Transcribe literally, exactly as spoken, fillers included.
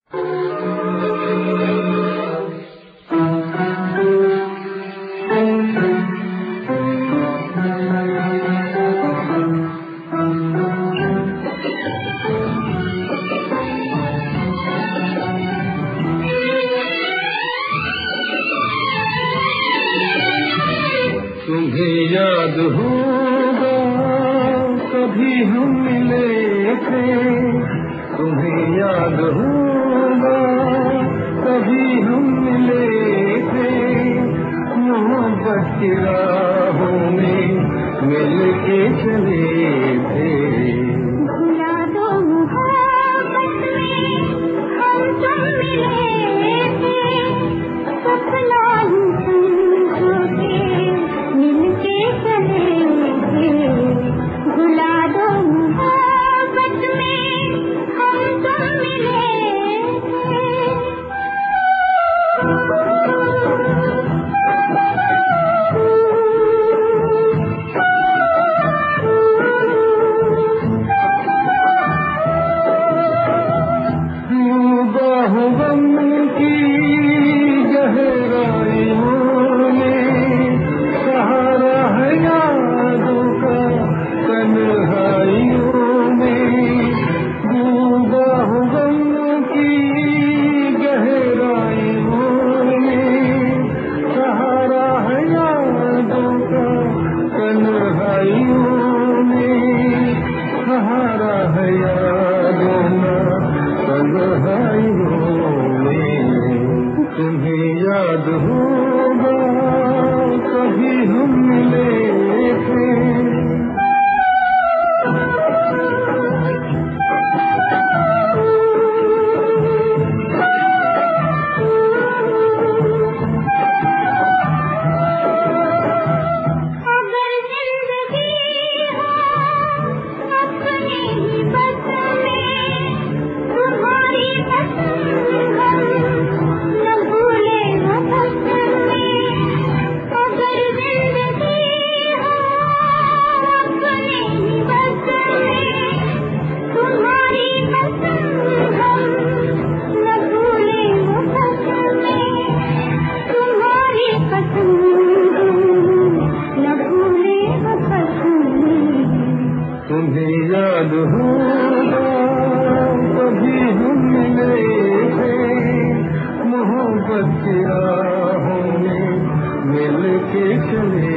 तुम्हें याद होगा कभी हम मिले थे, तुम्हें याद होगा कभी हम मिले थे, मोहब्बत की राहों में मिल के चले थे। भुला दो मोहब्बत में हम तुम मिले थे, सपना समझो के मिल के चले थे। भुला दो मोहब्बत में हम तुम मिले थे। बाहुबन की गहराइयों में सहारा है यादों का तन्हाइयों में, बाहुबन की गहराइयों में सहारा है यादों का तन्हाइयों में, सहारा है यादों का तन्हाइयों में। तुम्हें याद होगा कभी हम मिले थे। अगर जिंदगी हो अपनी ही बस में, तुम्हारी पसंद हम न भूले वफस में। अगर जिंदगी हो अपनी ही बस में, तुम्हारी पसंद हम न भूले वफस में। तुम्हारी पसंद न भूले वफस में। तुम्हें याद होगा कभी हम मिले थे, मोहब्बत की राहों में मिल के चले